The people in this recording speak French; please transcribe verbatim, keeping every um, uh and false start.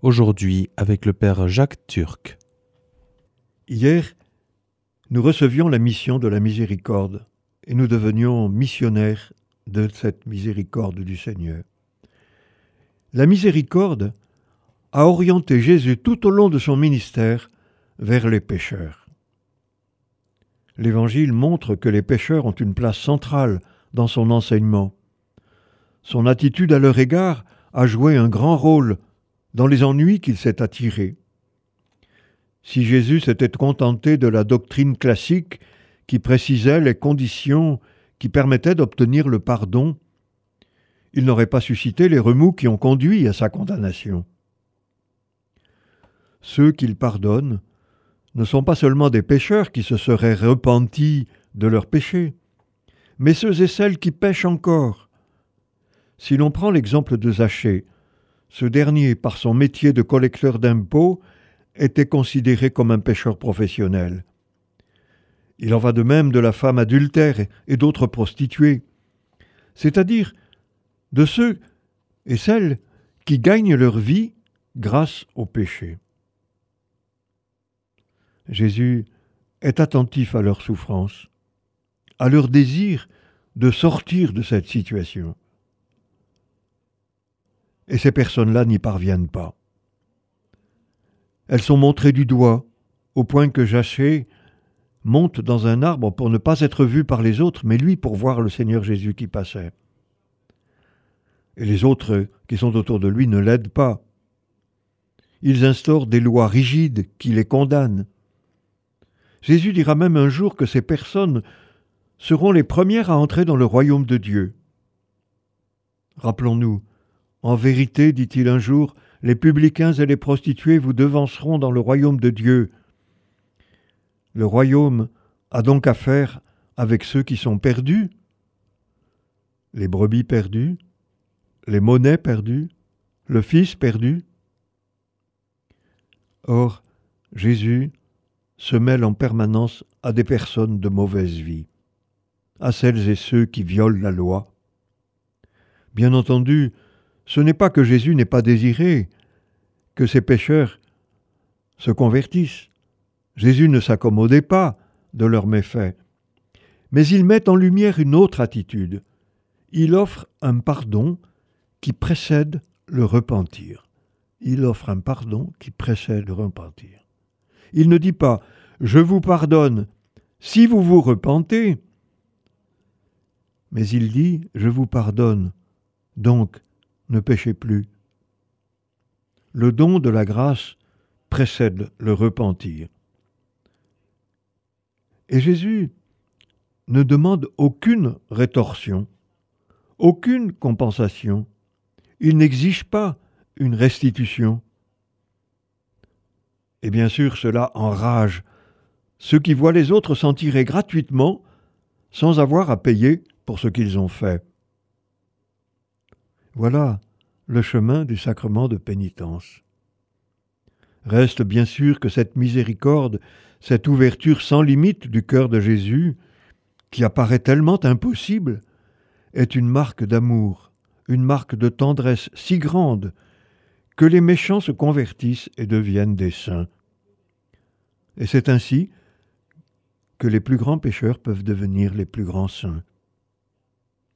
aujourd'hui avec le Père Jacques Turc. Hier, nous recevions la mission de la miséricorde et nous devenions missionnaires de cette miséricorde du Seigneur. La miséricorde a orienté Jésus tout au long de son ministère vers les pécheurs. L'Évangile montre que les pécheurs ont une place centrale dans son enseignement. Son attitude à leur égard a joué un grand rôle dans les ennuis qu'il s'est attirés. Si Jésus s'était contenté de la doctrine classique qui précisait les conditions qui permettaient d'obtenir le pardon, il n'aurait pas suscité les remous qui ont conduit à sa condamnation. Ceux qu'il pardonne ne sont pas seulement des pécheurs qui se seraient repentis de leurs péchés, mais ceux et celles qui pêchent encore. Si l'on prend l'exemple de Zachée, ce dernier, par son métier de collecteur d'impôts, était considéré comme un pécheur professionnel. Il en va de même de la femme adultère et d'autres prostituées, c'est-à-dire de ceux et celles qui gagnent leur vie grâce au péché. Jésus est attentif à leur souffrance, à leur désir de sortir de cette situation. Et ces personnes-là n'y parviennent pas. Elles sont montrées du doigt, au point que Zachée monte dans un arbre pour ne pas être vu par les autres, mais lui pour voir le Seigneur Jésus qui passait. Et les autres qui sont autour de lui ne l'aident pas. Ils instaurent des lois rigides qui les condamnent. Jésus dira même un jour que ces personnes seront les premières à entrer dans le royaume de Dieu. Rappelons-nous, en vérité, dit-il un jour, les publicains et les prostituées vous devanceront dans le royaume de Dieu. Le royaume a donc affaire avec ceux qui sont perdus, les brebis perdues, les monnaies perdues, le fils perdu. Or, Jésus se mêle en permanence à des personnes de mauvaise vie, à celles et ceux qui violent la loi. Bien entendu, ce n'est pas que Jésus n'ait pas désiré que ces pécheurs se convertissent. Jésus ne s'accommodait pas de leurs méfaits. Mais il met en lumière une autre attitude. Il offre un pardon qui précède le repentir. Il offre un pardon qui précède le repentir. Il ne dit pas « je vous pardonne si vous vous repentez », mais il dit « je vous pardonne, donc ne péchez plus ». Le don de la grâce précède le repentir. Et Jésus ne demande aucune rétorsion, aucune compensation. Il n'exige pas une restitution. Et bien sûr, cela enrage ceux qui voient les autres s'en tirer gratuitement sans avoir à payer pour ce qu'ils ont fait. Voilà le chemin du sacrement de pénitence. Reste bien sûr que cette miséricorde, cette ouverture sans limite du cœur de Jésus, qui apparaît tellement impossible, est une marque d'amour, une marque de tendresse si grande que les méchants se convertissent et deviennent des saints. Et c'est ainsi que les plus grands pécheurs peuvent devenir les plus grands saints.